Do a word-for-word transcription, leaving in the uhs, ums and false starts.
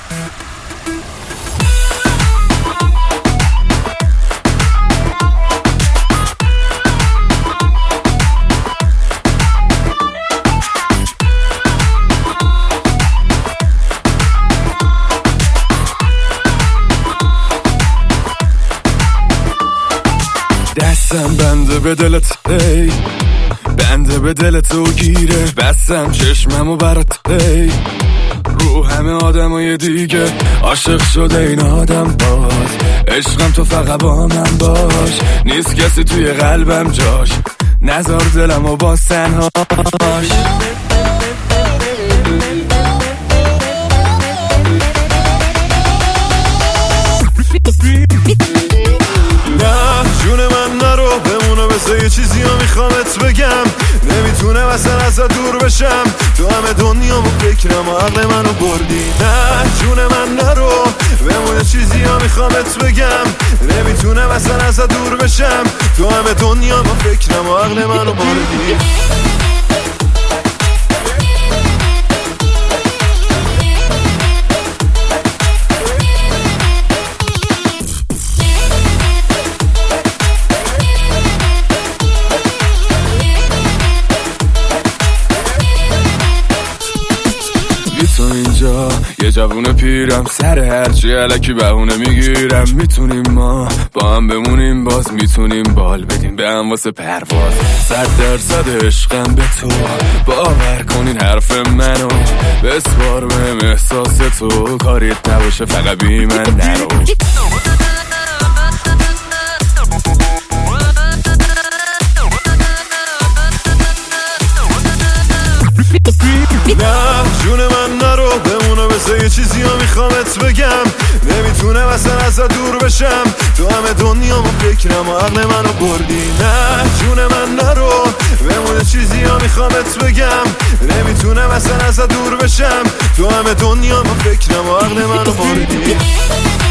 دستم بنده به دلت ای بنده به دلت و گیره بستم چشممو برات ای رو همه آدمای دیگه عاشق شده این آدم باز عشقم تو فقط با من باش نیست کسی توی قلبم جاش نذار دلمو باز تنهاش جون من نرو بمونو بسه یه چیزی ها میخوامت بگم نمیتونم اصلا ازت دور بشم تو همه دنیا مو فکرم و عقل منو بردی نه جون من نرو بمونه چیزی ها میخوامت بگم نمیتونم اصلا ازت دور بشم تو همه دنیا مو فکرم و عقل منو بردی تو اینجا یه جوون پیرم سر هرچی علکی بهونه میگیرم میتونیم ما با هم بمونیم باز میتونیم بال بدیم به هم واسه پرواز صد درصد عشقم به تو باور کنین حرف منو بسپار بهم احساس تو کاریت نباشه فقط بی من نرو نه جون من نرو بمونو بسه یه چیزی ها میخوامت بگم نمیتونم اصلا ازت دور بشم تو همه دنیا مو فکرم و عقل منو بردی نه جون من نرو بمونه چیزی ها میخوامت بگم نمیتونم اصلا ازت دور بشم تو همه دنیا مو فکرم و عقل منو بردی